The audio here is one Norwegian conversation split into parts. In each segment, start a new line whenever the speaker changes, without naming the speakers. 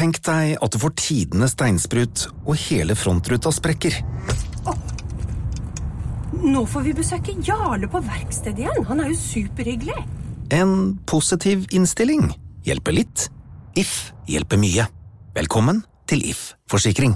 Tenk deg at du får tidenes steinsprut, og hele frontruta sprekker.
Nå får vi besøke Jarle på verkstedet igjen. Han jo superhyggelig.
En positiv innstilling hjelper litt. If hjelper mye. Velkommen til If Forsikring.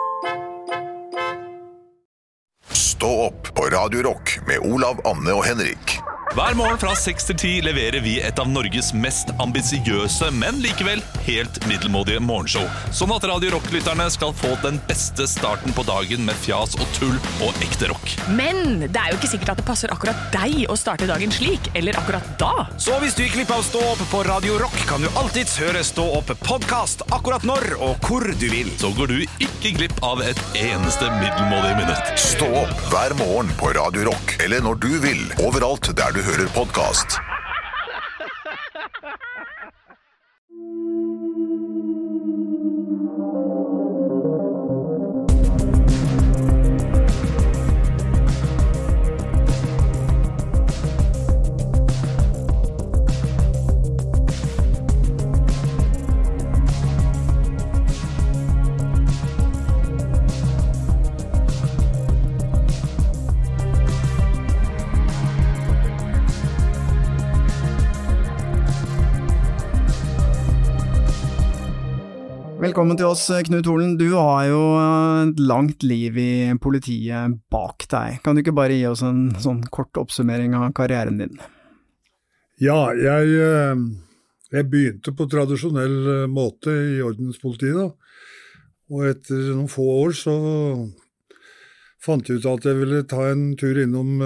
Stå opp på Radio Rock med Olav, Anne og Henrik.
Hver morgen fra 6 til 10 leverer vi et av Norges mest ambisiøse, men likevel helt middelmådige morgenshow. Sånn at Radio Rock-lytterne skal få den beste starten på dagen med fjas og tull og ekte rock.
Men det jo ikke sikkert at det passer akkurat deg å starte dagen slik, eller akkurat da.
Så hvis du gikk glipp av Stå opp på Radio Rock, kan du alltids høre Stå opp podcast akkurat når og hvor du vil.
Så går du ikke glipp av et eneste middelmådig minutt.
Stå opp hver morgen på Radio Rock, eller når du vil, overalt der du hører podcast.
Velkommen til oss, Knut Holen. Du har jo et langt liv i politiet bak deg. Kan du ikke bare gi oss en sånn kort oppsummering av karrieren din?
Ja, jeg begynte på tradisjonell måte i ordenspolitiet da. Og etter noen få år så fant jeg ut at jeg ville ta en tur innom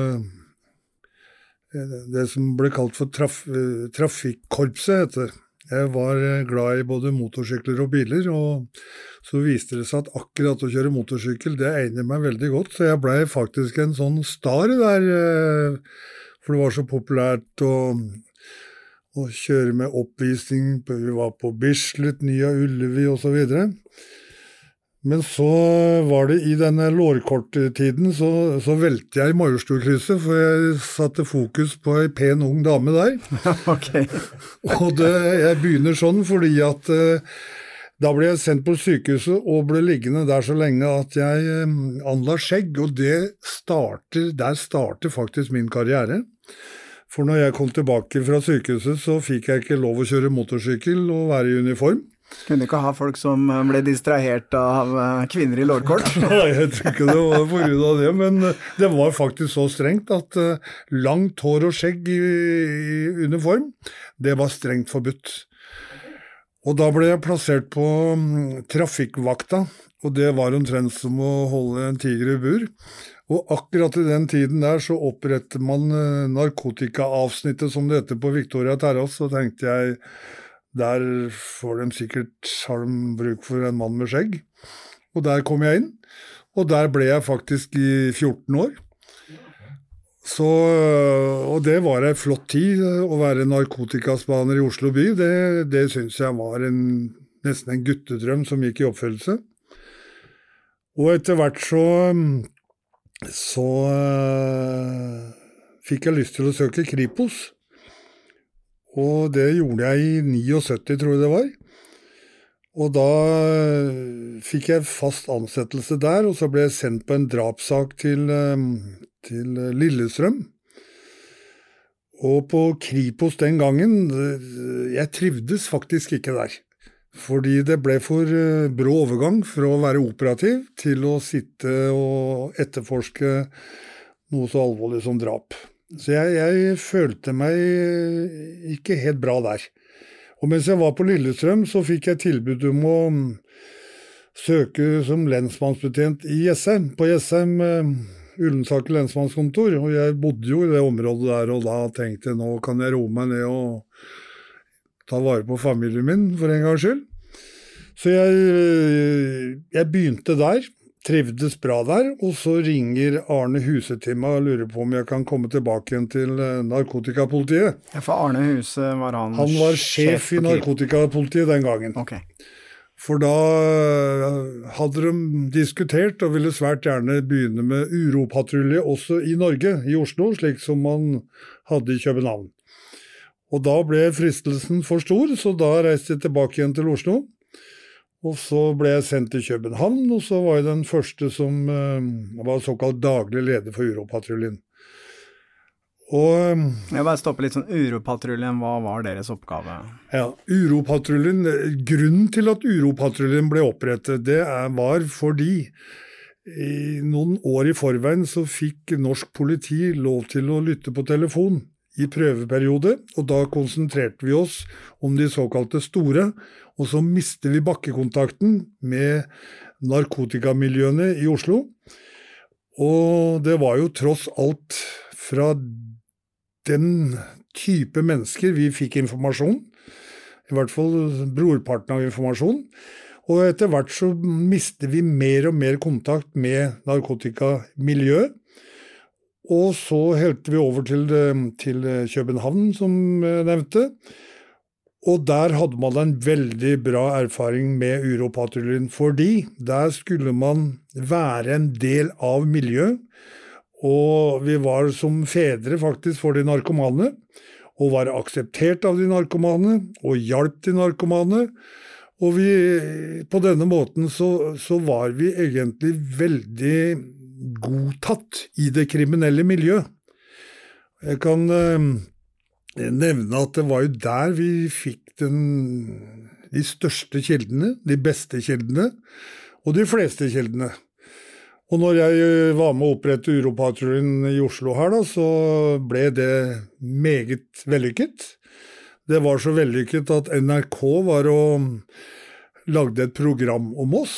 det som ble kalt for trafikkorpset, heter det. Jeg var glad i både motorsykler og biler, og så viste det seg at akkurat å kjøre motorsykkel, det egner meg veldig godt, så jeg ble faktisk en sånn star der, for det var så populært å kjøre med oppvisning, vi var på Bislett, Nya Ullevi og så videre. Men så var det i denne lårkorttiden, så velte jeg i Majorstukrysset, for jeg satte fokus på en pen ung dame der.
Okay.
Og jeg begynner sånn fordi at da ble jeg sendt på sykehuset og ble liggende der så lenge at jeg anla skjegg, og der starter faktisk min karriere. For når jeg kom tilbake fra sykehuset, så fikk jeg ikke lov å kjøre motorsykkel og være i uniform.
Kunne ikke ha folk som ble distrahert av kvinner i lårkort?
Nei, jeg tror ikke det var på grunn av det, men det var faktisk så strengt at langt hår og skjegg i uniform, det var strengt forbudt. Og da ble jeg plassert på trafikkvakta, og det var omtrent som å holde en tiger i bur. Og akkurat i den tiden der så oppretter man narkotikaavsnittet, som det heter på Victoria Terrasse, så tenkte jeg, der har de bruk for en mann med skjegg. Og der kom jeg inn, og der ble jeg faktisk i 14 år. Og det var en flott tid å være narkotikaspaner i Oslo by. Det synes jeg var nesten en guttedrøm som gikk i oppfyllelse. Og etter hvert så fikk jeg lyst til å søke Kripos. Og det gjorde jeg i 79, tror jeg det var. Og da fikk jeg fast ansettelse der, og så ble jeg sendt på en drapssak til Lillestrøm. Og på Kripos den gangen, jeg trivdes faktisk ikke der. Fordi det ble for brå overgang fra å være operativ til å sitte og etterforske noe så alvorlig som drap. Så jeg følte meg ikke helt bra der. Og mens jeg var på Lillestrøm, så fikk jeg tilbud om å søke som lensmannsbetjent i Jessheim, på Jessheim Ullensaker lensmannskontor, og jeg bodde jo i det området der, og da tenkte jeg, nå kan jeg roe meg ned og ta vare på familien min for en gangs skyld. Så jeg begynte der, trivdes bra der, og så ringer Arne Huse til meg og lurer på om jeg kan komme tilbake igjen til narkotikapolitiet.
Ja, for Arne Huse var han
var sjef i narkotikapolitiet den gangen.
Ok.
For da hadde de diskutert og ville svært gjerne begynne med uropatrulje også i Norge, i Oslo, slik som man hadde i København. Og da ble fristelsen for stor, så da reiste jeg tilbake igjen til Oslo. Og så ble jeg sendt til København, og så var jeg den første som var såkalt daglig leder for Uropatruljen. Og
Jeg bare stopper litt sånn, Uropatruljen, hva var deres oppgave?
ja, Uropatruljen, grunnen til at Uropatruljen ble opprettet, det var fordi i noen år i forveien så fikk norsk politi lov til å lytte på telefon i prøveperiode, og da konsentrerte vi oss om de såkalte store, og så mistet vi bakkekontakten med narkotikamiljøene i Oslo. Og det var jo tross alt fra den type mennesker vi fikk informasjon, i hvert fall brorparten av informasjon, og etter hvert så mistet vi mer og mer kontakt med narkotikamiljøet, og så helte vi over til København, som jeg nevnte, og der hadde man en veldig bra erfaring med Uropatruljen, fordi der skulle man være en del av miljøet, og vi var som fedre faktisk for de narkomane, og var akseptert av de narkomane, og hjalp de narkomane, og på denne måten så var vi egentlig veldig godtatt i det kriminelle miljøet. Jeg kan nevne at det var jo der vi fikk de største kildene, de beste kildene, og de fleste kildene. Og når jeg var med å opprette Uropatruljen i Oslo her da, så ble det meget vellykket. Det var så vellykket at NRK lagde et program om oss,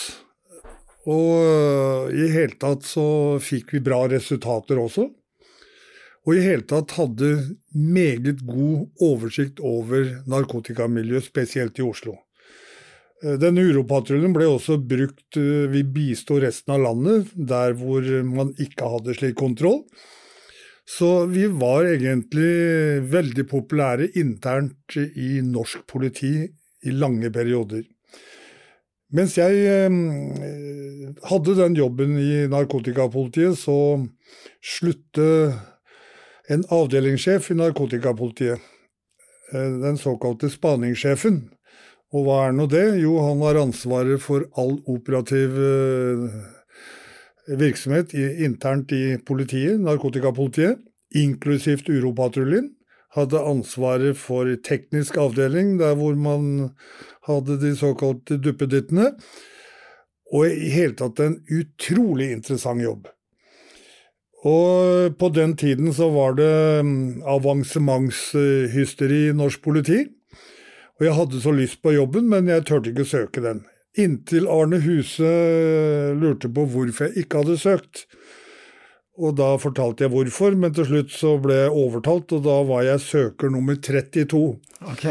og i hele tatt så fikk vi bra resultater også. Og i hele tatt hadde meget god oversikt over narkotikamiljøet, spesielt i Oslo. Denne Uropatruljen ble også brukt, vi bistod resten av landet, der hvor man ikke hadde slik kontroll. Så vi var egentlig veldig populære internt i norsk politi i lange perioder. Mens jeg hadde den jobben i narkotikapolitiet, så sluttet en avdelingssjef i narkotikapolitiet, den såkalte spaningssjefen. Og hva nå det? Jo, han har ansvaret for all operativ virksomhet internt i politiet, narkotikapolitiet, inklusivt Uropatruljen. Hadde ansvaret for teknisk avdeling, der hvor man hadde de såkalte duppedittene, og i hele tatt en utrolig interessant jobb. Og på den tiden så var det avansementshysteri i norsk politi, og jeg hadde så lyst på jobben, men jeg tørte ikke søke den. Inntil Arne Huse lurte på hvorfor jeg ikke hadde søkt. Og da fortalte jeg hvorfor, men til slutt så ble jeg overtalt, og da var jeg søker nummer 32.
Ok.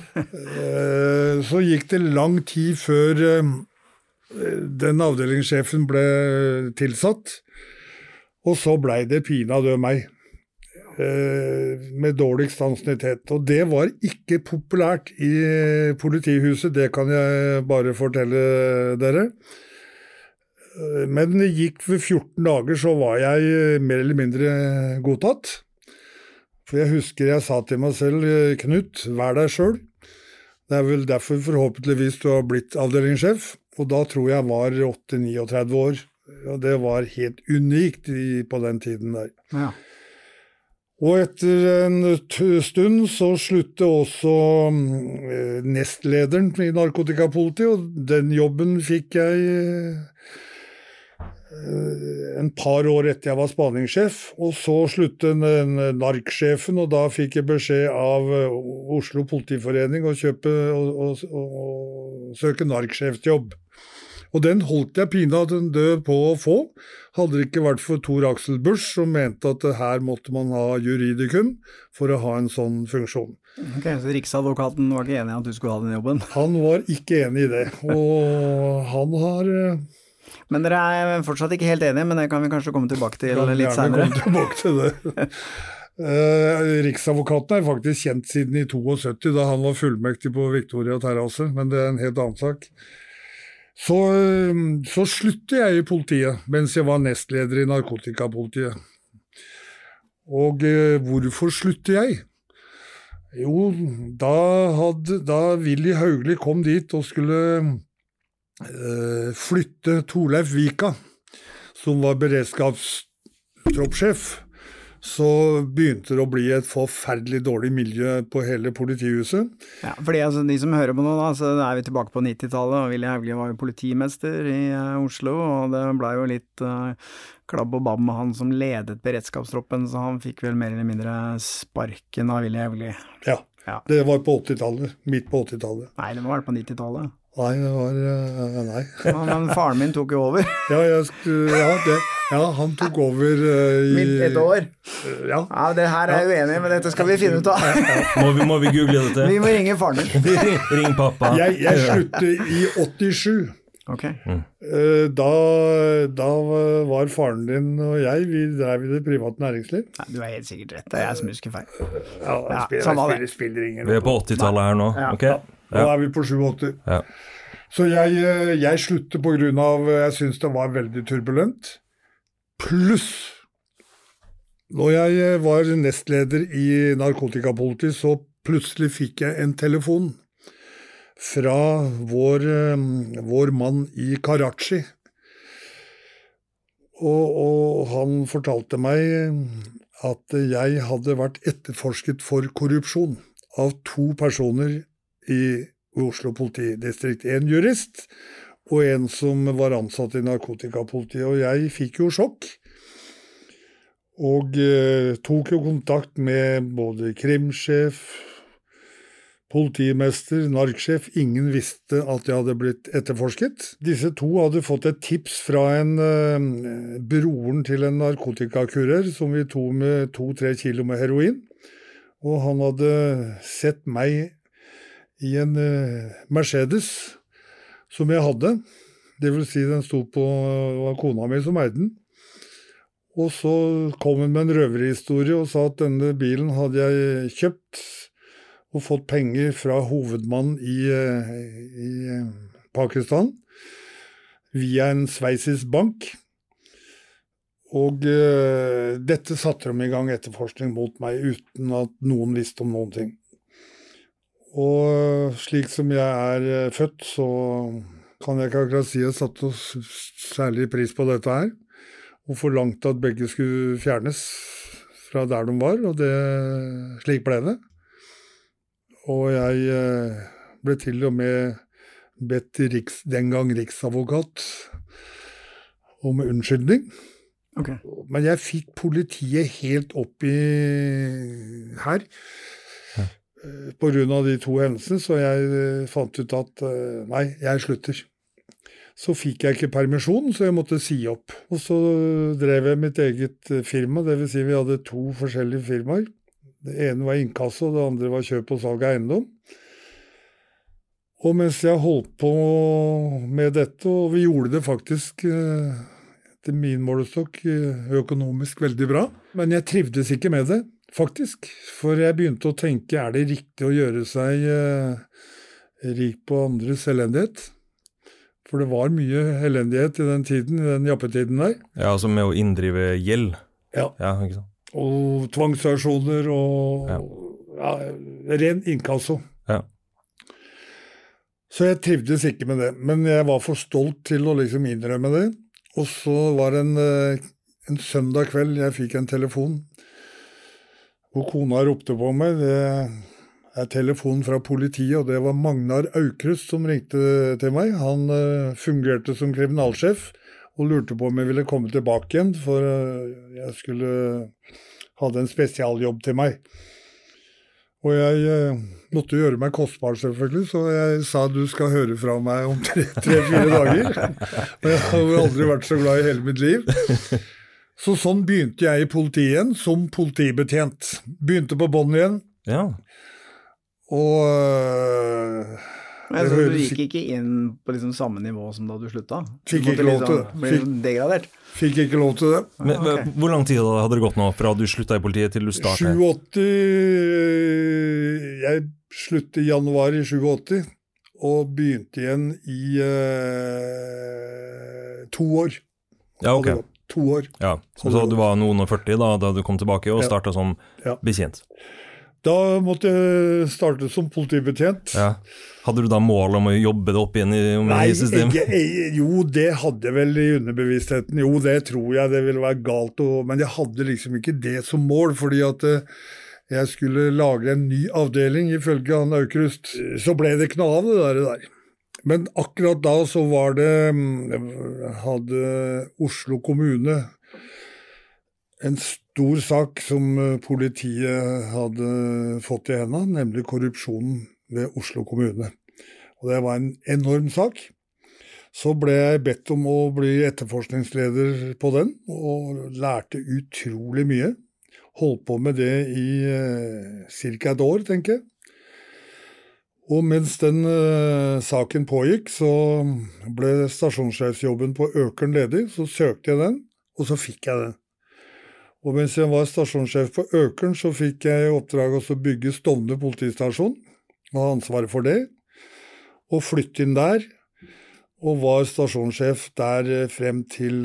Så gikk det lang tid før den avdelingssjefen ble tilsatt, og så ble det pinadø meg, med dårligst ansiennitet. Og det var ikke populært i politihuset, det kan jeg bare fortelle dere. Men det gikk for 14 dager, så var jeg mer eller mindre godtatt. For jeg husker jeg sa til meg selv, Knut, vær deg selv. Det vel derfor forhåpentligvis du har blitt avdelingssjef, og da tror jeg var 8-39 år. Og det var helt unikt på den tiden der.
Ja.
Og etter en stund så sluttet også nestlederen i narkotikapolitiet, og den jobben fikk jeg en par år etter jeg var spaningssjef, og så sluttet narksjefen, og da fikk jeg beskjed av Oslo Politiforening å søke narksjefsjobb. Og den holdt jeg pinadø på å få. Hadde det ikke vært for Tor Axel Busch, som mente at her måtte man ha juridikum for å ha en sånn funksjon.
Ok, så Riksadvokaten var ikke enig i at du skulle ha den jobben?
Han var ikke enig i det, og han har...
Men dere er fortsatt ikke helt enige, men det kan vi kanskje komme tilbake til litt senere.
Kan gjerne komme tilbake til det. Riksadvokaten er faktisk kjent siden i 72, da han var fullmektig på Victoria Terrasse, men det er en helt annen sak. Så sluttet jeg i politiet, mens jeg var nestleder i narkotikapolitiet. Og hvorfor sluttet jeg? Jo, da Willy Haugli kom dit og skulle flytte Torleif Vika, som var beredskapstroppsjef, så begynte det å bli et forferdelig dårlig miljø på hele politihuset.
Ja, fordi altså, de som hører på nå da, så er vi tilbake på 90-tallet, og Willy Hauglie var jo politimester i Oslo, og det ble jo litt klabb og babb med han som ledet beredskapstroppen, så han fikk vel mer eller mindre sparken av Willy Hauglie.
Ja, det var på 80-tallet, midt på 80-tallet.
Nei, det må være på 90-tallet.
Nei, det var, nei.
Men faren min tok jo over.
Han tok over
Midt et år.
Ja,
det her er jeg uenig i, men dette skal vi finne ut av.
Må vi google dette?
Vi må ringe faren min.
Ring pappa.
Jeg sluttet i 87.
Ok.
Da var faren din og vi drev i det private næringsliv.
Nei, du er helt sikkert rett, det er jeg som husker feil.
Spiller ingen.
Vi er på 80-tallet her nå, ok?
Nå er vi på 87.
Ja.
Så jeg sluttet på grunn av, jeg synes det var veldig turbulent. Pluss, når jeg var nestleder i narkotikapoliti, så plutselig fikk jeg en telefon fra vår mann i Karachi. Og han fortalte meg at jeg hadde vært etterforsket for korrupsjon av 2 personer i Oslo politidistrikt. En jurist og en som var ansatt i narkotikapolitiet, og jeg fikk jo sjokk. Og tok jo kontakt med både krimsjef, politimester, narksjef. Ingen visste at jeg hadde blitt etterforsket. Disse 2 hadde fått et tips fra broren til en narkotikakurer som vi tog med 2-3 kilo med heroin. Og han hadde sett meg i en Mercedes som jeg hadde. Det vil si den stod på kona mi som eide den. Og så kom han med en røverhistorie og sa at denne bilen hadde jeg kjøpt og fått penger fra hovedmannen i Pakistan via en sveitsisk bank. Og dette satte de i gang etterforskning mot meg uten at noen visste om noen ting. Og slik som jeg er født, så kan jeg ikke akkurat si jeg satte særlig pris på dette her, og forlangte at begge skulle fjernes fra der de var, og slik ble det. Og jeg ble til og med bedt den gang riksadvokat om unnskyldning.
Okay.
Men jeg fikk politiet helt opp i her, på grunn av de 2 hendelsene, så jeg fant ut at nei, jeg slutter. Så fikk jeg ikke permisjon, så jeg måtte si opp. Og så drev jeg mitt eget firma, det vil si vi hadde 2 forskjellige firmaer. Det ene var inkasso, det andre var kjøp og salg av eiendom. Og mens jeg holdt på med dette, og vi gjorde det faktisk til min målestokk økonomisk veldig bra, men jeg trivdes ikke med det. Faktisk, for jeg begynte å tenke, er det riktig å gjøre seg rik på andres elendighet? For det var mye elendighet i den tiden, i den jappetiden der.
Ja, altså med å inndrive gjeld.
Ja,
ikke sant?
Og tvangsaksjoner og ren inkasso.
Ja.
Så jeg trivdes ikke med det, men jeg var for stolt til å liksom innrømme det. Og så var det en søndag kveld jeg fikk en telefon, og kona ropte på meg. Det telefonen fra politiet, og det var Magnar Aukrust som ringte til meg. Han fungerte som kriminalsjef og lurte på om jeg ville komme tilbake igjen, for jeg skulle ha en spesialjobb til meg. Og jeg måtte gjøre meg kostbar selvfølgelig, så jeg sa du skal høre fra meg om 3-4 dager. Og jeg har aldri vært så glad i hele mitt liv. Så sånn begynte jeg i politiet igjen, som politibetjent. Begynte på bånd igjen.
Ja.
Og
så du gikk ikke inn på liksom samme nivå som da du sluttet?
Fikk ikke lov til det.
Degradert?
Fikk ikke lov til det.
Men, okay. Hvor lang tid hadde det gått nå fra du sluttet i politiet til du startet?
87, jeg sluttet i januar i 87, og begynte igjen i 2 år.
Ja, ok.
2 år.
Ja, så du var noen og 40 da du kom tilbake og startet som betjent?
Da måtte jeg starte som politibetjent.
Ja. Hadde du da mål om å jobbe det opp igjen i systemet?
Jo, det hadde vel i underbevisstheten. Jo, det tror jeg det ville være galt. Men jeg hadde liksom ikke det som mål, fordi at jeg skulle lage en ny avdeling ifølge han Aukrust. Så ble det ikke noe av det der. Men akkurat da så hadde Oslo kommune en stor sak som politiet hadde fått i hendene, nemlig korrupsjonen ved Oslo kommune. Og det var en enorm sak. Så ble jeg bedt om å bli etterforskningsleder på den, og lærte utrolig mye. Holdt på med det i cirka et år, tenker jeg. Og mens den saken pågikk, så ble stasjonssjefsjobben på Økern ledig, så søkte jeg den, og så fikk jeg den. Og mens jeg var stasjonssjef på Økern, så fikk jeg i oppdrag å bygge Stovner politistasjon, og ha ansvaret for det, og flytte inn der, og var stasjonssjef der frem til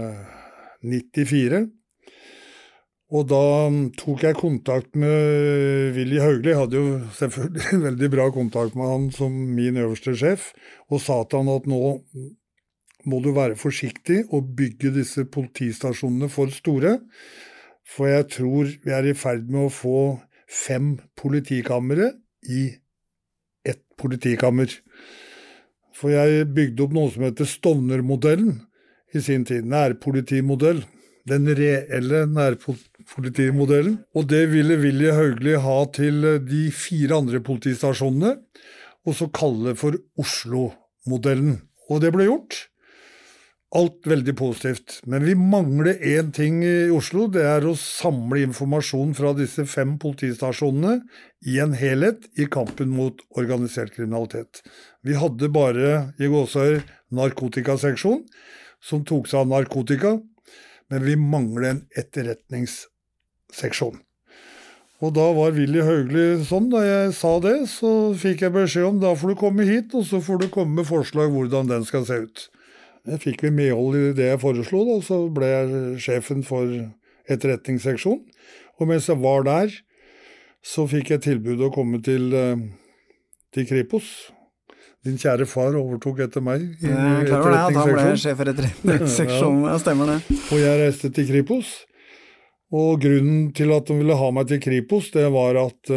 94. Og da tok jeg kontakt med Willy Haugli, jeg hadde jo selvfølgelig veldig bra kontakt med han som min øverste sjef, og sa til han at nå må du være forsiktig og bygge disse politistasjonene for store, for jeg tror vi i ferd med å få 5 politikammere i ett politikammer. For jeg bygde opp noe som heter Stovner-modellen i sin tid, nærpolitimodell. Den reelle nærpolitimodellen, og det ville Willy Haugli ha til de 4 andre politistasjonene, og så kalle det for Oslo-modellen. Og det ble gjort. Alt veldig positivt. Men vi mangler en ting i Oslo, det å samle informasjon fra disse 5 politistasjonene i en helhet i kampen mot organisert kriminalitet. Vi hadde bare i Gåsøy narkotikaseksjon, som tok seg av narkotika, men vi mangler en etterretningsseksjon. Og da var Willy Haugli sånn, da jeg sa det, så fikk jeg beskjed om, da får du komme hit, og så får du komme med forslag hvordan den skal se ut. Jeg fikk vi medhold i det jeg foreslo, da, så ble jeg sjefen for etterretningsseksjon. Og mens jeg var der, så fikk jeg tilbud å komme til Kripos. Din kjære far overtok etter meg i etterretningsseksjon.
Han ble sjef for etterretningsseksjon, ja, stemmer det.
Og jeg reiste til Kripos, og grunnen til at de ville ha meg til Kripos, det var at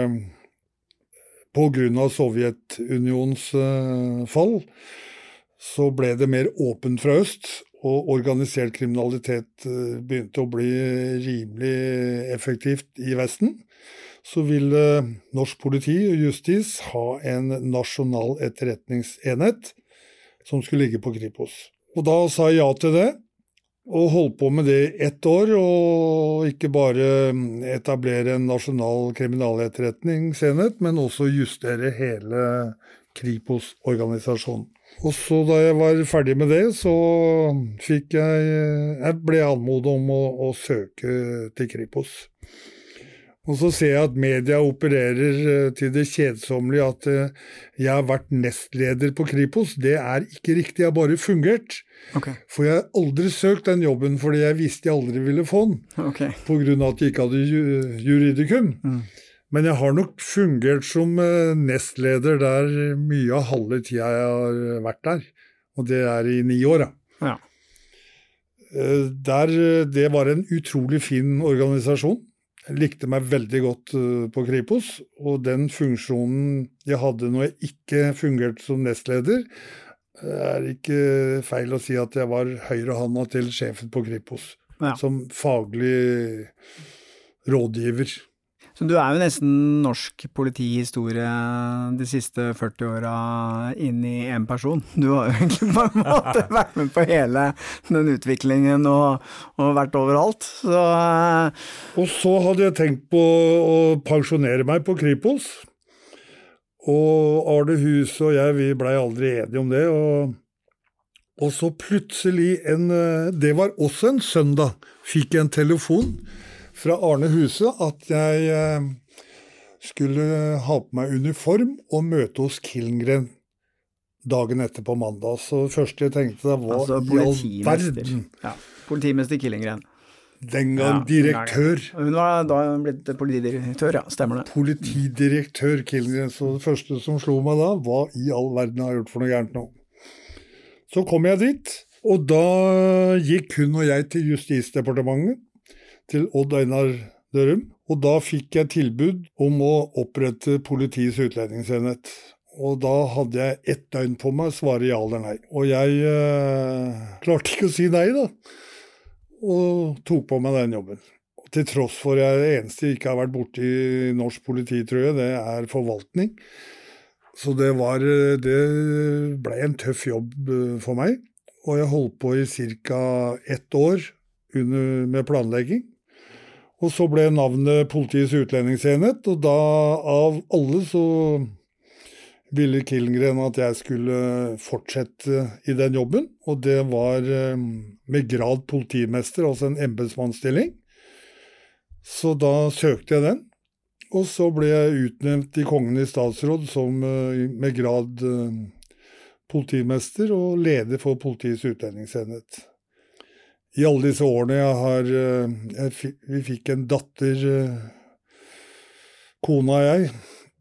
på grunn av Sovjetunionens fall, så ble det mer åpent fra øst, og organisert kriminalitet begynte å bli rimelig effektivt i Vesten. Så ville norsk politi og justis ha en nasjonal etterretningsenhet som skulle ligge på Kripos. Og da sa jeg ja til det, og holdt på med det i 1 år, og ikke bare etablere en nasjonal kriminaletterretningsenhet, men også justere hele Kripos-organisasjonen. Og så da jeg var ferdig med det, så ble jeg anmodet om å søke til Kripos. Og så ser jeg at media opererer til det kjedsommelige at jeg har vært nestleder på Kripos. Det ikke riktig, jeg har bare fungert.
Okay.
For jeg har aldri søkt den jobben, fordi jeg visste jeg aldri ville få den.
Okay.
På grunn av at jeg ikke hadde juridikum. Men jeg har nok fungert som nestleder der mye av halve tida jeg har vært der. Og det i 9 år,
ja.
Det var en utrolig fin organisasjon. Jeg likte meg veldig godt på Kripos, og den funksjonen jeg hadde når jeg ikke fungerte som nestleder, ikke feil å si at jeg var høyrehånda til sjefen på Kripos, som faglig rådgiver.
Så du jo nesten norsk politihistorie de siste 40 årene inn i en person. Du har jo egentlig på en måte vært med på hele den utviklingen og vært overalt. Så
og så hadde jeg tenkt på å pensjonere meg på Kripos. Og Arne Huse og jeg, vi ble aldri enige om det. Og så plutselig, det var også en søndag, fikk jeg en telefon fra Arne Huse at jeg skulle ha på meg uniform og møte hos Killengren dagen etter på mandag. Så det første jeg tenkte da var i all verden.
Ja, politimester Killengren.
Den gang direktør.
Hun var da blitt politidirektør, ja, stemmer det.
Politidirektør Kilgren, så det første som slo meg da, hva i all verden har jeg gjort for noe gærent nå? Så kom jeg dit, og da gikk hun og jeg til Justisdepartementet, til Odd Einar Dørum, og da fikk jeg tilbud om å opprette politiets utlendingsenhet. Og da hadde jeg 1 døgn på meg å svare ja eller nei. Og jeg klarte ikke å si nei da, og tok på meg den jobben. Og til tross for jeg det eneste jeg ikke har vært borte i norsk politi, tror jeg, det er forvaltning. Så det ble en tøff jobb for meg, og jeg holdt på i ca. 1 år med planlegging. Og så ble navnet Politiets utlendingsenhet, og da av alle så ville Kilgren at jeg skulle fortsette i den jobben, og det var med grad politimester, altså en embetsmannsstilling. Så da søkte jeg den, og så ble jeg utnevnt i Kongen i statsråd som med grad politimester og leder for Politiets utlendingsenhet. I alle disse årene vi fikk en datter, kona og jeg,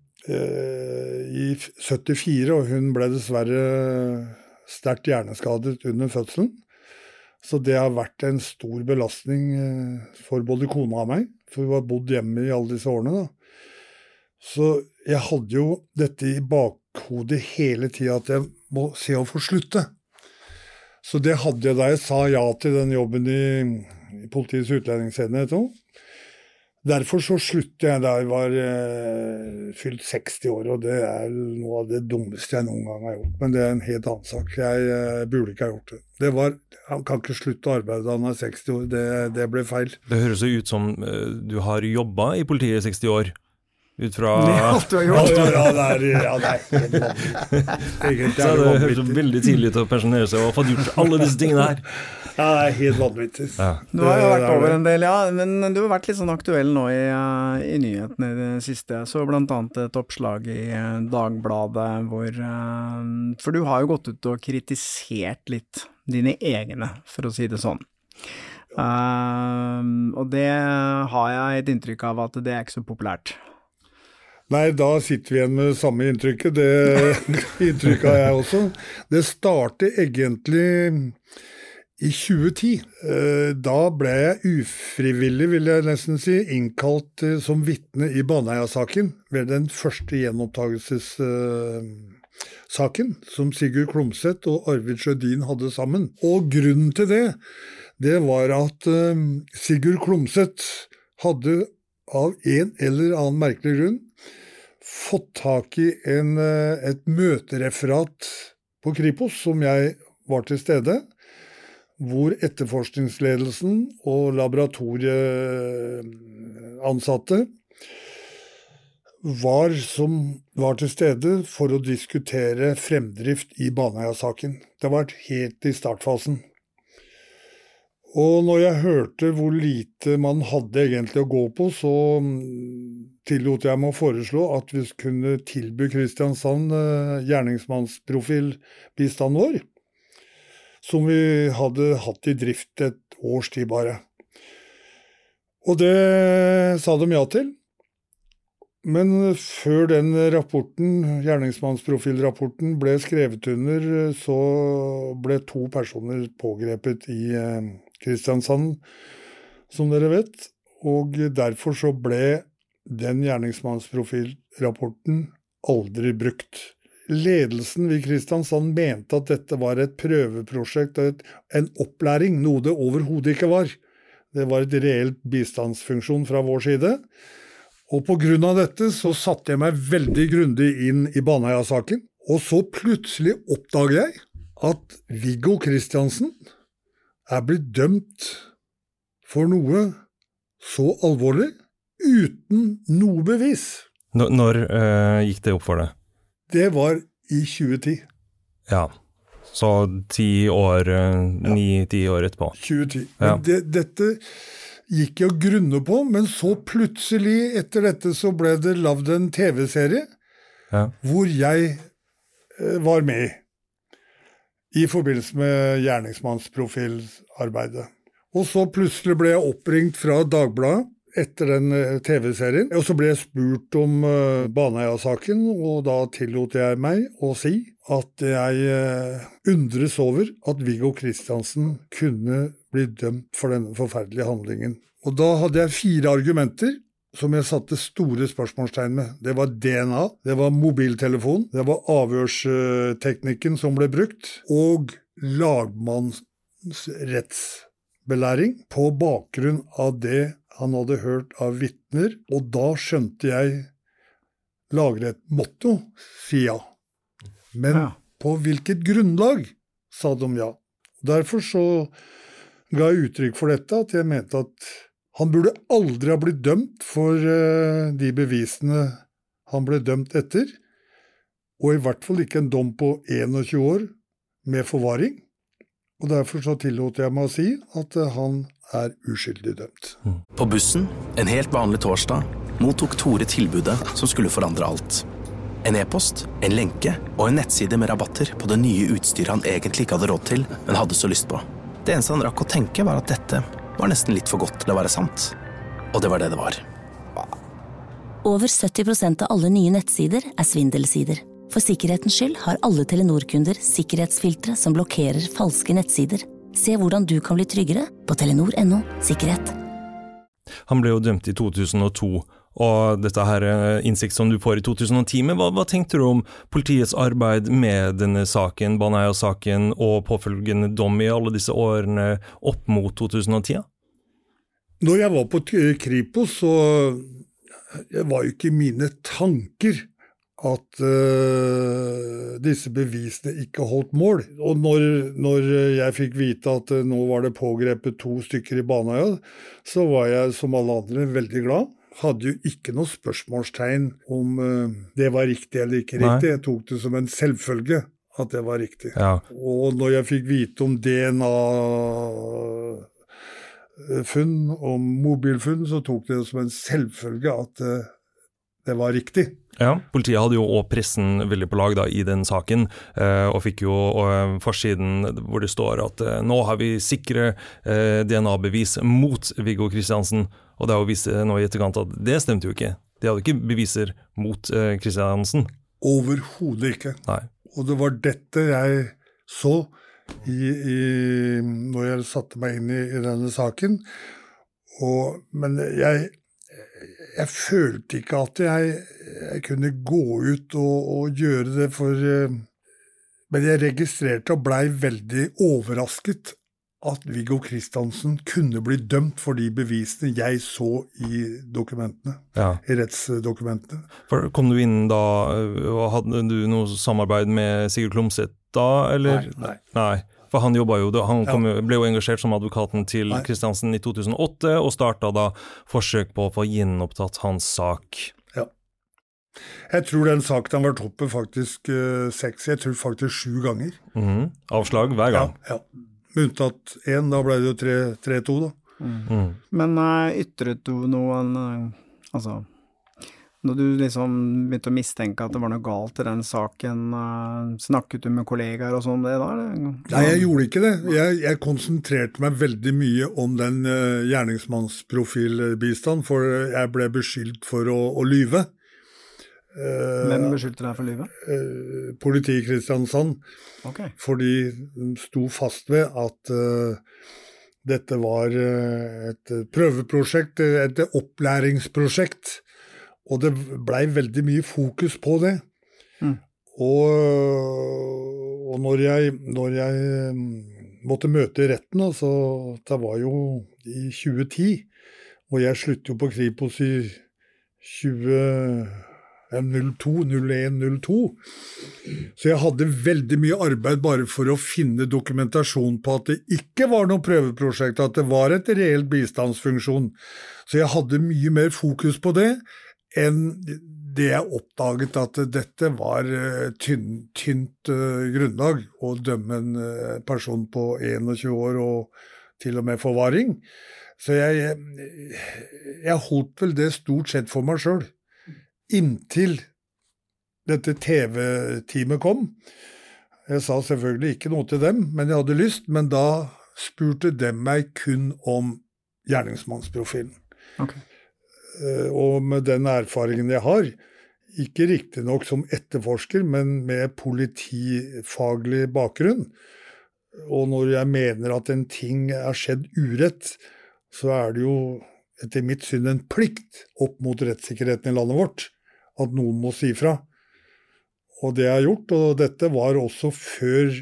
i 74, og hun ble dessverre sterkt hjerneskadet under fødselen. Så det har vært en stor belastning for både kona og meg, for vi har bodd hjemme i alle disse årene da. Så jeg hadde jo dette i bakhodet hele tiden, at jeg må se å få slutte. Så det hadde jeg da jeg sa ja til den jobben i Politiets utlendingsenhet også. Derfor så sluttet jeg da jeg var fylt 60 år, og det er noe av det dummeste jeg noen gang har gjort. Men det er en helt annen sak. Jeg burde ikke ha gjort det. Han kan ikke slutte å arbeide da han er 60 år, det ble feil.
Det høres jo ut som du har jobbet i politiet i 60 år. Ut fra
alt du har gjort.
Ja, det er helt vanvittig.
Så det høres veldig tidlig til å pensjonere seg og ha fått gjort alle disse tingene her.
Ja, det er helt vanvittig.
Ja.
Du har jo vært over en del, ja, men du har vært litt sånn aktuell nå i nyhetene i det siste. Så blant annet et oppslag i Dagbladet for du har jo gått ut og kritisert litt dine egne, for å si det sånn. Og det har jeg et inntrykk av at det er ikke så populært.
Nei, da sitter vi igjen med samme inntrykket. Det inntrykket har jeg også. Det startet egentlig i 2010. Da ble jeg ufrivillig, vil jeg nesten si, innkalt som vitne i Baneheia-saken, ved den første gjenopptagelses-saken som Sigurd Klumseth og Arvid Sjødin hadde sammen. Og grunnen til det var at Sigurd Klumseth hadde av en eller annen merkelig grunn fått tak i et møtereferat på Kripos, som jeg var til stede, hvor etterforskningsledelsen og laboratorieansatte var til stede for å diskutere fremdrift i Baneheia-saken. Det var helt i startfasen. Og når jeg hørte hvor lite man hadde egentlig å gå på, så tillot jeg meg å foreslå at vi kunne tilby Kristiansand gjerningsmannsprofilbistanden vår, som vi hadde hatt i drift et års tid bare. Og det sa de ja til. Men før den rapporten, gjerningsmannsprofilrapporten, ble skrevet under, så ble 2 personer pågrepet i Kristiansand, som dere vet, og derfor så ble den gjerningsmannsprofilrapporten aldri brukt. Ledelsen ved Kristiansand mente at dette var et prøveprosjekt, en opplæring, noe det overhodet ikke var. Det var et reelt bistandsfunksjon fra vår side. Og på grunn av dette så satte jeg meg veldig grundig inn i Baneheia-saken, og så plutselig oppdager jeg at Viggo Kristiansen er blitt dømt for noe så alvorlig, uten noe bevis.
Når gikk det opp for deg?
Det var i 2010.
Ja, så 9-10 år etterpå. 2010.
Ja. Dette gikk jeg å grunne på, men så plutselig etter dette så ble det lavet en TV-serie hvor jeg var med i forbindelse med gjerningsmannsprofilarbeidet. Og så plutselig ble jeg oppringt fra Dagbladet etter den TV-serien, og så ble jeg spurt om Baneheia-saken, og da tillot jeg meg å si at jeg undres over at Viggo Kristiansen kunne bli dømt for denne forferdelige handlingen. Og da hadde jeg 4 argumenter som jeg satte store spørsmålstegn med. Det var DNA, det var mobiltelefon, det var avhørsteknikken som ble brukt, og lagmannens rettsbelæring på bakgrunn av det han hadde hørt av vitner, og da skjønte jeg lagret motto, si ja. Men på hvilket grunnlag, sa de ja. Derfor så ga jeg uttrykk for dette, at jeg mente at han burde aldri ha blitt dømt for de bevisene han ble dømt etter, og i hvert fall ikke en dom på 21 år med forvaring. Og derfor så tillot jeg meg å si at han uskyldig dømt.
På bussen, en helt vanlig torsdag, mottok Tore tilbudet som skulle forandre alt. En e-post, en lenke og en nettside med rabatter på det nye utstyret han egentlig ikke hadde råd til, men hadde så lyst på. Det eneste han rakk å tenke var at dette var nesten litt for godt til å være sant. Og det var det det var.
Over 70% av alle nye nettsider svindelsider. For sikkerhetens skyld har alle Telenor-kunder sikkerhetsfiltre som blokkerer falske nettsider. Se hvordan du kan bli tryggere på telenor.no sikkerhet.
Han ble jo dømt i 2002, og dette her innsikt som du får i 2010, men hva tenkte du om politiets arbeid med denne saken, Baneheia-saken, og påfølgende dom i alle disse årene opp mot 2010?
Når jeg var på Kripos, så var jo ikke mine tanker at disse bevisene ikke holdt mål. Og når jeg fikk vite at nå var det pågrepet 2 stykker i Baneheia, så var jeg som alle andre veldig glad. Hadde jo ikke noe spørsmålstegn om det var riktig eller ikke riktig. Jeg tok det som en selvfølge at det var riktig. Ja. Og når jeg fikk vite om DNA-funn, om mobilfunn, så tok det som en selvfølge at det var riktig.
Ja, politiet hadde jo også pressen veldig på lag da, i den saken, og fikk jo forsiden hvor det står at nå har vi sikre DNA-bevis mot Viggo Kristiansen, og det har jo vist nå i etterkant at det stemte jo ikke. De hadde ikke beviser mot Kristiansen.
Overhodet ikke.
Nei.
Og det var dette jeg så når jeg satte meg inn i denne saken, men jeg følte ikke at jeg kunne gå ut og gjøre det men jeg registrerte og ble veldig overrasket at Viggo Kristiansen kunne bli dømt for de bevisene jeg så i dokumentene, i rettsdokumentene.
For kom du inn da, og hadde du noe samarbeid med Sigurd Klumseth da, eller? Nei. For han jobbet jo, ble jo engasjert som advokaten til Kristiansen i 2008, og startet da forsøk på å få gjenopptatt hans sak.
Ja. Jeg tror den saken har vært oppe faktisk 7 ganger.
Avslag hver gang?
Ja. Unntatt 1, da ble det jo 3-2 da.
Men ytret du noen, når du liksom begynte å mistenke at det var noe galt i den saken, snakket du med kollegaer og sånn det da?
Nei, jeg gjorde ikke det. Jeg konsentrerte meg veldig mye om den gjerningsmannsprofilbistand, for jeg ble beskyldt for å lyve.
Hvem beskyldte deg for lyve?
Politiet i Kristiansand.
Okay.
Fordi de sto fast ved at dette var et prøveprosjekt, et opplæringsprosjekt, og det ble veldig mye fokus på det. Og når jeg måtte møte i retten, altså, det var jo i 2010, og jeg sluttet jo på Kripos i 01-02, så jeg hadde veldig mye arbeid bare for å finne dokumentasjon på at det ikke var noe prøveprosjekt, at det var et reelt bistandsfunksjon. Så jeg hadde mye mer fokus på det enn det jeg oppdaget at dette var tynt grunnlag å dømme en person på 21 år og til og med forvaring. Så jeg holdt vel det stort sett for meg selv. Inntil dette TV-teamet kom. Jeg sa selvfølgelig ikke noe til dem, men jeg hadde lyst, men da spurte de meg kun om gjerningsmannsprofilen.
Okay.
Og med den erfaringen jeg har, ikke riktig nok som etterforsker, men med politifaglig bakgrunn, og når jeg mener at en ting skjedd urett, så det jo etter mitt syn en plikt opp mot rettssikkerheten i landet vårt, at noen må si fra. Og det jeg gjort, og dette var også før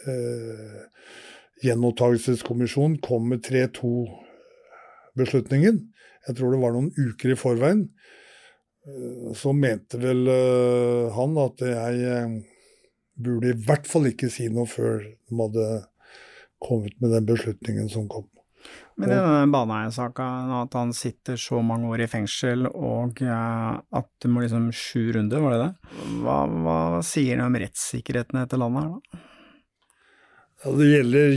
gjenopptakelseskommisjonen kom med 3-2-beslutningen. Jeg tror det var noen uker i forveien. Så mente vel han at jeg burde i hvert fall ikke si noe før de hadde kommet med den beslutningen som kom.
Men det denne Baneheia-saken, at han sitter så mange år i fengsel, og at det må liksom 7 runder, var det det? Hva sier det om rettssikkerheten etter landet her da?
Ja, det gjelder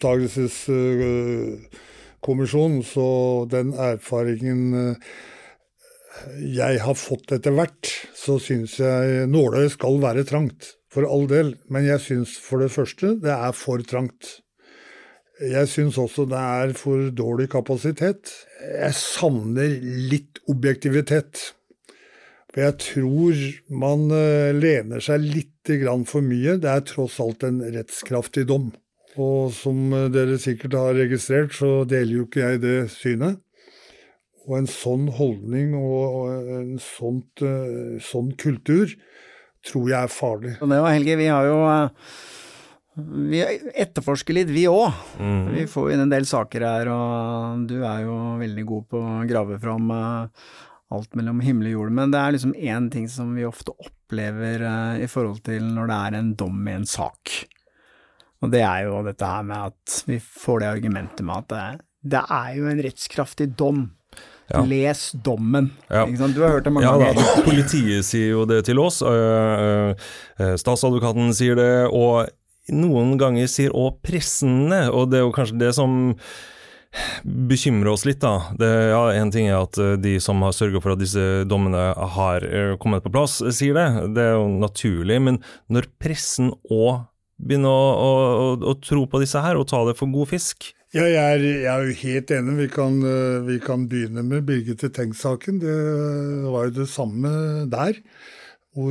gjenopptakelseskommisjonen, så den erfaringen jeg har fått etter hvert, så synes jeg nåløyet skal være trangt, for all del. Men jeg synes for det første, det for trangt. Jeg synes også det for dårlig kapasitet. Jeg savner litt objektivitet. For jeg tror man lener seg litt grann for mye. Det tross alt en rettskraftig dom. Og som dere sikkert har registrert, så deler jo ikke jeg det synet. Og en sånn holdning og en sånn kultur tror jeg farlig.
Og det var Helge, vi har jo... Vi etterforsker litt, vi også. Vi får inn en del saker her, og du jo veldig god på å grave fram alt mellom himmel og jord, men det liksom en ting som vi ofte opplever i forhold til når det en dom i en sak. Og det jo dette her med at vi får det argumentet med at det jo en rettskraftig dom. Ja. Les dommen. Ja. Ikke sant? Du har hørt det mange ganger.
Ja, politiet sier jo det til oss, statsadvokaten sier det, og noen ganger sier også pressene, og det jo kanskje det som bekymrer oss litt da. En ting at de som har sørget for at disse dommene har kommet på plass, sier det. Det jo naturlig, men når pressen også begynner å tro på disse her, og ta det for god fisk?
Ja, jeg jo helt enig. Vi kan begynne med Birgitte Tengs-saken. Det var jo det samme der. Og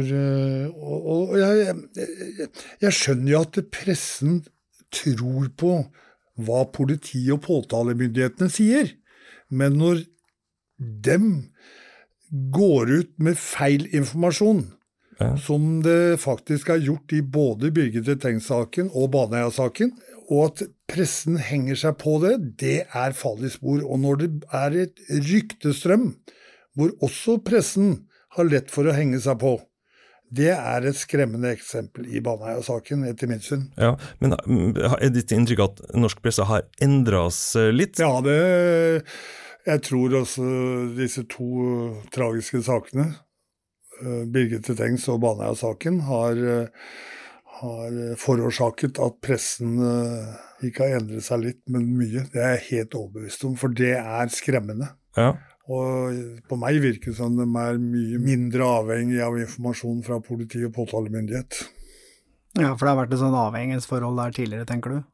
jeg skjønner jo at pressen tror på hva politi og påtalemyndighetene sier, men når dem går ut med feil informasjon, som det faktisk gjort i både Birgitte Tengs-saken og Baneheia-saken, og at pressen henger seg på det, det farlig spor. Og når det et ryktestrøm, hvor også pressen har lett for å henge seg på, det et skremmende eksempel i Baneheia-saken, etter min syn.
Ja, men ditt inntrykk at norsk presse har endret seg litt?
Ja, jeg tror også disse 2 tragiske sakene, Birgitte Tengs og Baneheia-saken, har forårsaket at pressen ikke har endret seg litt, men mye. Det jeg helt overbevist om, for det skremmende.
Ja.
Og på meg virker det som de mye mindre avhengig av informasjon fra politi og påtalemyndighet.
Ja, for det har vært et sånn avhengighetsforhold der tidligere, tenker du?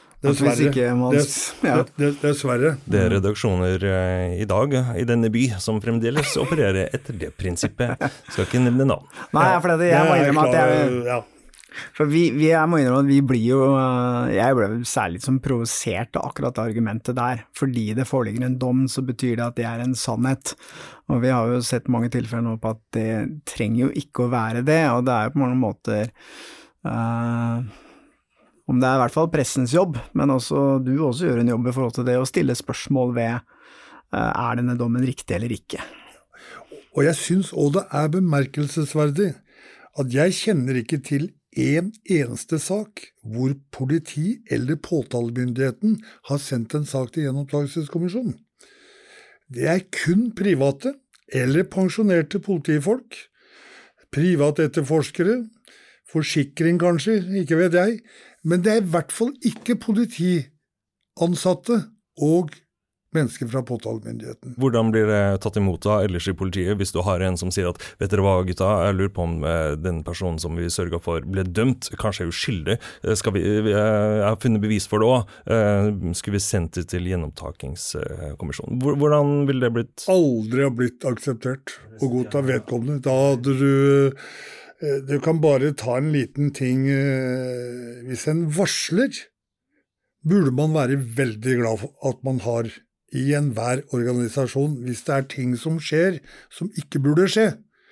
Dessverre.
Det redaksjoner i dag i denne by som fremdeles opererer etter det prinsippet. Skal ikke nevne navn.
Nei, for jeg må innrømme at for jeg må innrømme at vi blir jo, jeg ble særlig som provosert av akkurat argumentet der, fordi det foreligger en dom, så betyr det at det en sannhet, og vi har jo sett mange tilfeller nå på at det trenger jo ikke å være det, og det jo på mange måter, om det i hvert fall pressens jobb, men også, du også gjør en jobb i forhold til det, å stille spørsmål ved, denne dommen riktig eller ikke?
Og jeg synes også det bemerkelsesverdig at jeg kjenner ikke til en eneste sak hvor politi eller påtalemyndigheten har sendt en sak til gjenopptakelseskommisjonen. Det kun private eller pensjonerte politifolk, private etterforskere, forsikring kanskje, ikke vet jeg, men det i hvert fall ikke politiansatte og mennesker fra påtalemyndigheten.
Hvordan blir det tatt imot da ellers i politiet hvis du har en som sier at vet dere hva gutta, jeg lurer på om den personen som vi sørget for ble dømt, kanskje uskyldig, jeg har funnet bevis for det også, skulle vi sendt det til gjenopptakingskommisjonen? Hvordan ville det blitt?
Aldri har blitt akseptert og godta vedkommende. Da hadde du kan bare ta en liten ting, hvis en varsler, burde man være veldig glad for at man har i enhver organisasjon, hvis det ting som skjer som ikke burde skje.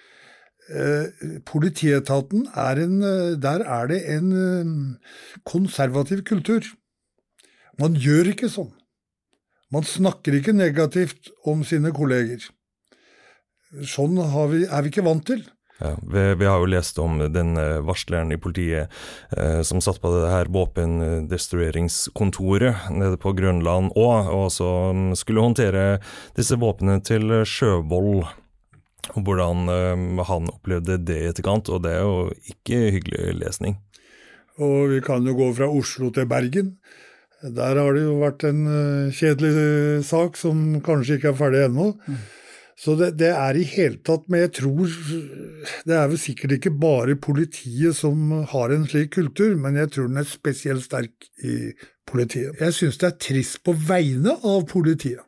Politietaten der det en konservativ kultur. Man gjør ikke sånn. Man snakker ikke negativt om sine kolleger. Sånn er vi ikke vant til.
Ja, vi har jo lest om den varsleren i politiet som satt på det her våpendestrueringskontoret nede på Grønland og så skulle håndtere disse våpnene til sjøvold, og hvordan han opplevde det i etterkant, og det jo ikke hyggelig lesning.
Og vi kan jo gå fra Oslo til Bergen. Der har det jo vært en kjedelig sak som kanskje ikke ferdig ennå. Så det i hele tatt, men jeg tror, det vel sikkert ikke bare politiet som har en slik kultur, men jeg tror den spesielt sterk i politiet. Jeg synes det trist på vegne av politiet.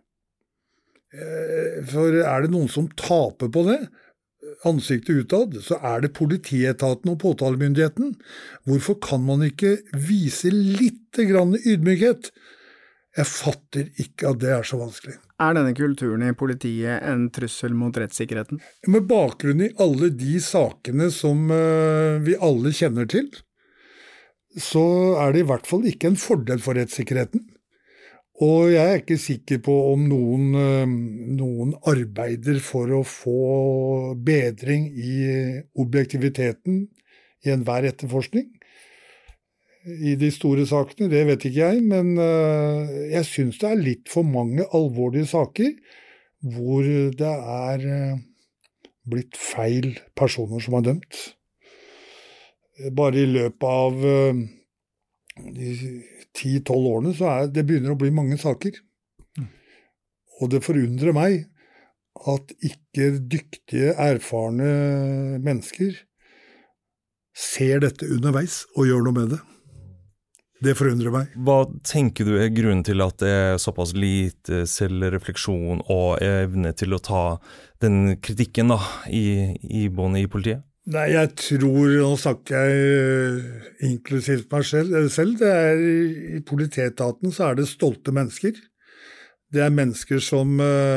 For det noen som taper på det, ansiktet utad, så det politietaten og påtalemyndigheten. Hvorfor kan man ikke vise litt grann ydmykhet? Jeg fatter ikke at det så vanskelig.
Denne kulturen i politiet en trussel mot rettssikkerheten?
Med bakgrunn i alle de sakene som vi alle kjenner til, så det i hvert fall ikke en fordel for rettssikkerheten. Og jeg ikke sikker på om noen arbeider for å få bedring i objektiviteten i enhver etterforskning. I de store sakene, det vet ikke jeg, men jeg synes det litt for mange alvorlige saker hvor det blitt feil personer som dømt. Bare i løpet av de 10-12 årene så det begynner å bli mange saker. Og det forundrer meg at ikke dyktige, erfarne mennesker ser dette underveis og gjør noe med det. Det forundrer meg.
Hva tenker du grunnen til at det såpass lite selvrefleksjon og evne til å ta den kritikken da, i båndet i politiet?
Nei, jeg tror, nå snakker jeg inklusivt meg selv, det i politietaten så det stolte mennesker. Det mennesker som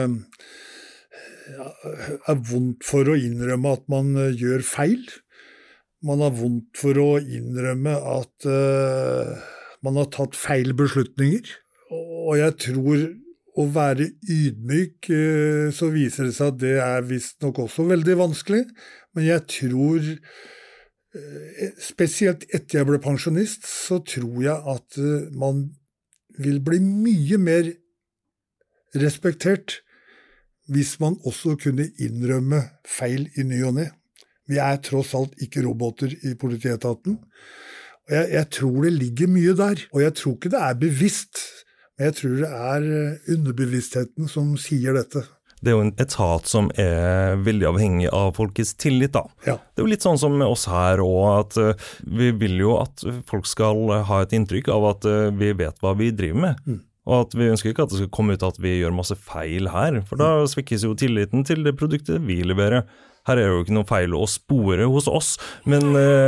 vondt for å innrømme at man gjør feil. Man har vondt for å innrømme at man har tatt feil beslutninger. Og jeg tror å være ydmyk, så viser det seg at det visst nok også veldig vanskelig. Men jeg tror, spesielt etter jeg ble pensjonist, så tror jeg at man vil bli mye mer respektert hvis man også kunne innrømme feil i ny og ne. Vi tross alt ikke roboter i politietaten. Og jeg tror det ligger mye der, og jeg tror ikke det bevisst, men jeg tror det underbevisstheten som sier dette.
Det jo en etat som veldig avhengig av folkets tillit da.
Ja.
Det jo litt sånn som med oss her også, at vi vil jo at folk skal ha et inntrykk av at vi vet hva vi driver med. Og at vi ønsker ikke at det skal komme ut at vi gjør masse feil her, for da svekkes jo tilliten til det produktet vi leverer. Her jo ikke noe feil å spore hos oss, men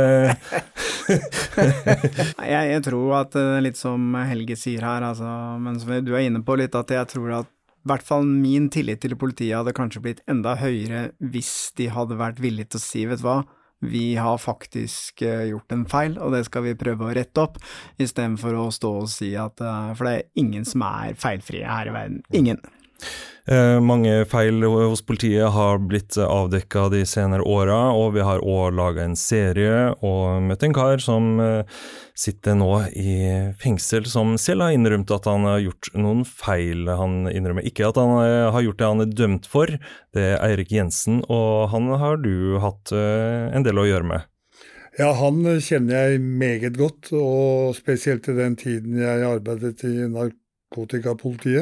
jeg tror at litt som Helge sier her, altså, men som du inne på litt, at jeg tror at i hvert fall min tillit til politiet hadde kanskje blitt enda høyere hvis de hadde vært villige til å si, vet du hva, vi har faktisk gjort en feil, og det skal vi prøve å rette opp, i stedet for å stå og si at, for det ingen som feilfrie her i verden. Ingen.
Mange feil hos politiet har blitt avdekket de senere årene, og vi har også laget en serie og møtt en kar som sitter nå i fengsel, som selv har innrømt at han har gjort noen feil. Han innrømmer ikke at han har gjort det han dømt for. Det Eirik Jensen, og han har du hatt en del å gjøre med.
Ja, han kjenner jeg meget godt, og spesielt i den tiden jeg arbeidet i narkotikapolitiet.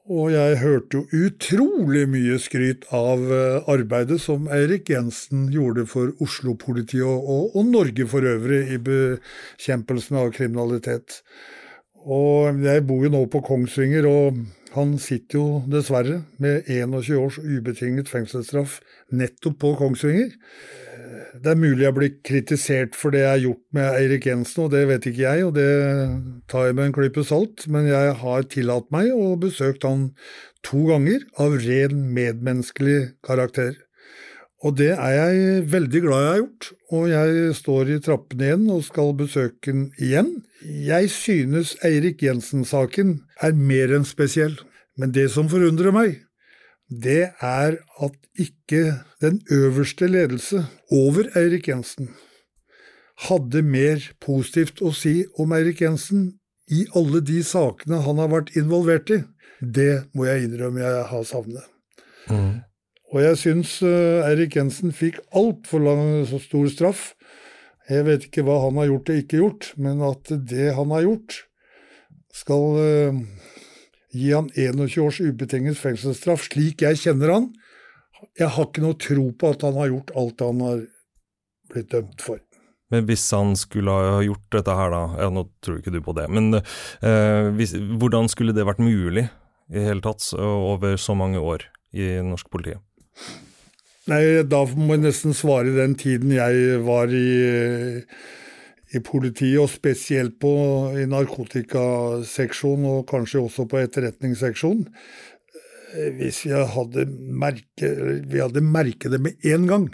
Og jeg hørte jo utrolig mye skryt av arbeidet som Eirik Jensen gjorde for Oslo-politiet og Norge for øvrig i bekjempelsen av kriminalitet. Og jeg bor jo nå på Kongsvinger, og han sitter jo dessverre med 21 års ubetinget fengselsstraff nettopp på Kongsvinger. Det mulig jeg blir kritisert for det jeg har gjort med Eirik Jensen, og det vet ikke jeg, og det tar jeg med en klype salt, men jeg har tillatt meg og besøkt han 2 ganger av ren medmenneskelig karakter. Og det jeg veldig glad jeg har gjort, og jeg står i trappen igjen og skal besøke den igjen. Jeg synes Eirik Jensen-saken mer enn spesiell, men det som forundrer meg, det at ikke den øverste ledelse over Eirik Jensen hadde mer positivt å si om Eirik Jensen i alle de sakene han har vært involvert i. Det må jeg innrømme jeg har savnet. Og jeg synes Eirik Jensen fikk alt for så stor straff. Jeg vet ikke hva han har gjort og ikke gjort, men at det han har gjort skal gi han 21 års ubetinget fengselsstraff, slik jeg kjenner han. Jeg har ikke noe tro på at han har gjort alt han har blitt dømt for.
Men hvis han skulle ha gjort dette her da, ja, nå tror ikke du på det, men hvordan skulle det vært mulig i hele tatt over så mange år i norsk politi?
Nei, da må jeg nesten svare den tiden jeg var i politiet, og spesielt i narkotikaseksjon, og kanskje også på etterretningsseksjon. Hvis vi hadde merket det med en gang.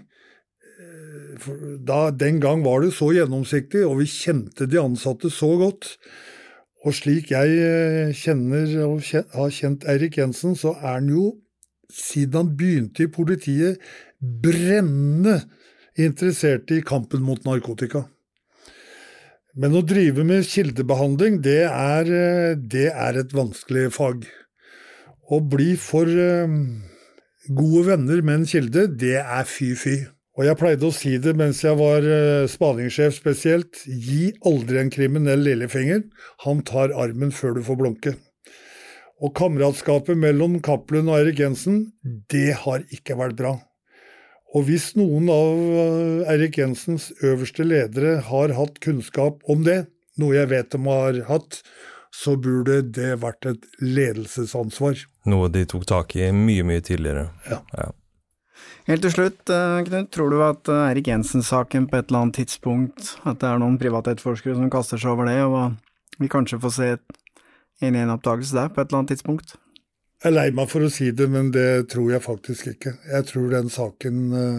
Den gang var det så gjennomsiktig, og vi kjente de ansatte så godt. Og slik jeg kjenner og har kjent Eirik Jensen, så han jo siden han begynte i politiet, brennende interessert i kampen mot narkotika. Men å drive med kildebehandling, det et vanskelig fag. Å bli for gode venner med en kilde, det fy-fy. Og jeg pleide å si det mens jeg var spaningssjef spesielt, gi aldri en kriminell lillefinger, han tar armen før du får blunke. Og kameratskapet mellom Cappelen og Eirik Jensen, det har ikke vært bra. Og hvis noen av Eirik Jensens øverste ledere har hatt kunnskap om det, noe jeg vet de har hatt, så burde det vært et ledelsesansvar.
Noe de tok tak i mye tidligere.
Ja.
Helt til slutt, Knut, tror du at Eirik Jensen-saken på et eller annet tidspunkt, at det noen private etterforskere som kaster seg over det, og vi kanskje får se en oppdagelse der på et eller annet tidspunkt?
Jeg lei meg for å si det, men det tror jeg faktisk ikke. Jeg tror den saken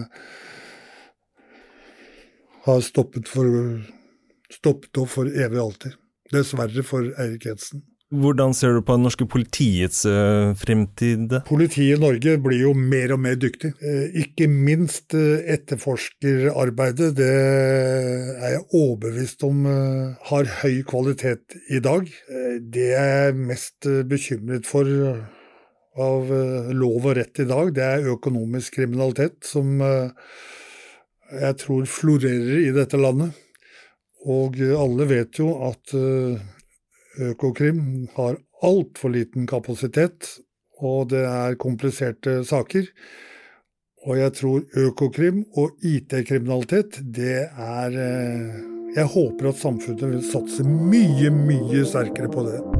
har stoppet opp for evig alltid. Dessverre for Eirik Jensen.
Hvordan ser du på det norske politiets fremtid?
Politiet i Norge blir jo mer og mer dyktig. Ikke minst etterforskerarbeidet, det jeg overbevist om har høy kvalitet i dag. Det jeg mest bekymret for av lov og rett i dag, det økonomisk kriminalitet som jeg tror florerer i dette landet. Og alle vet jo at Økokrim har alt for liten kapasitet, og det kompliserte saker. Og jeg tror Økokrim og IT-kriminalitet, det jeg håper at samfunnet vil satse mye sterkere på det.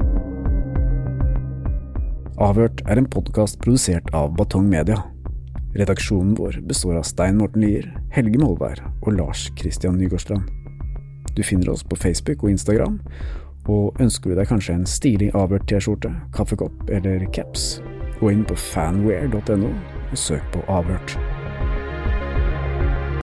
Avhørt en podcast produsert av Batong Media. Redaksjonen vår består av Stein Morten Lier, Helge Molvær og Lars Christian Nygårdstrand. Du finner oss på Facebook og Instagram, og ønsker du deg kanskje en stilig avhørt t-skjorte, kaffekopp eller caps, gå inn på fanwear.no og søk på Avhørt.